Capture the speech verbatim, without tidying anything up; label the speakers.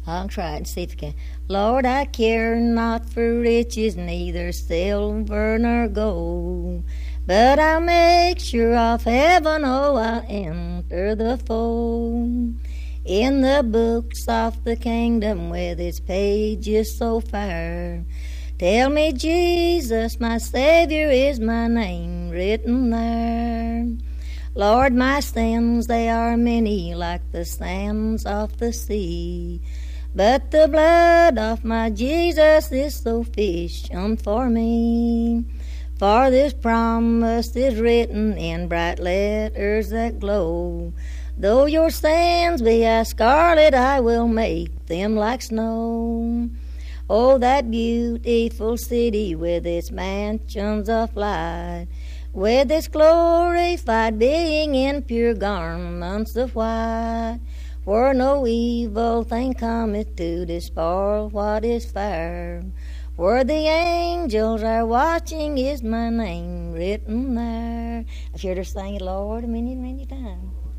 Speaker 1: I'll try it and see if I can. Lord, I care not for riches, neither silver nor gold, but I'll make sure of heaven, oh, I'll enter the fold. In the books of the kingdom with its pages so fair, tell me, Jesus, my Savior, is my name written there. Lord, my sins, they are many like the sands of the sea, but the blood of my Jesus is sufficient for me. For this promise is written in bright letters that glow, though your sins be as scarlet, I will make them like snow. Oh, that beautiful city with its mansions of light, with its glorified being in pure garments of white, where no evil thing cometh to despoil what is fair, where the angels are watching is my name written there. I've heard her sing it, Lord, many, many times.